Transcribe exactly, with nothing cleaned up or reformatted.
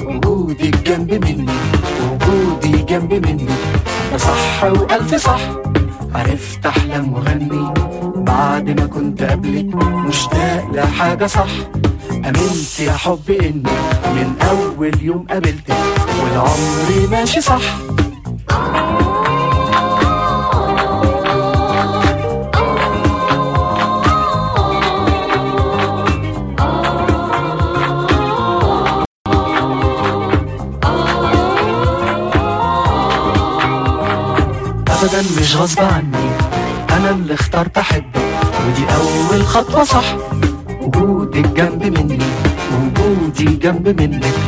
وجودك جنب مني، وجودي جنب مني، ده صح وألف صح. عرفت أحلم وغني بعد ما كنت قبلك مشتاق لحاجة صح. أمنت يا حب إني من أول يوم قابلتك والعمر ماشي صح. أبدا مش غصب عني، أنا اللي اخترت أحبك ودي أول خطوة صح. وجودك جنب مني، وجودي جنب منك،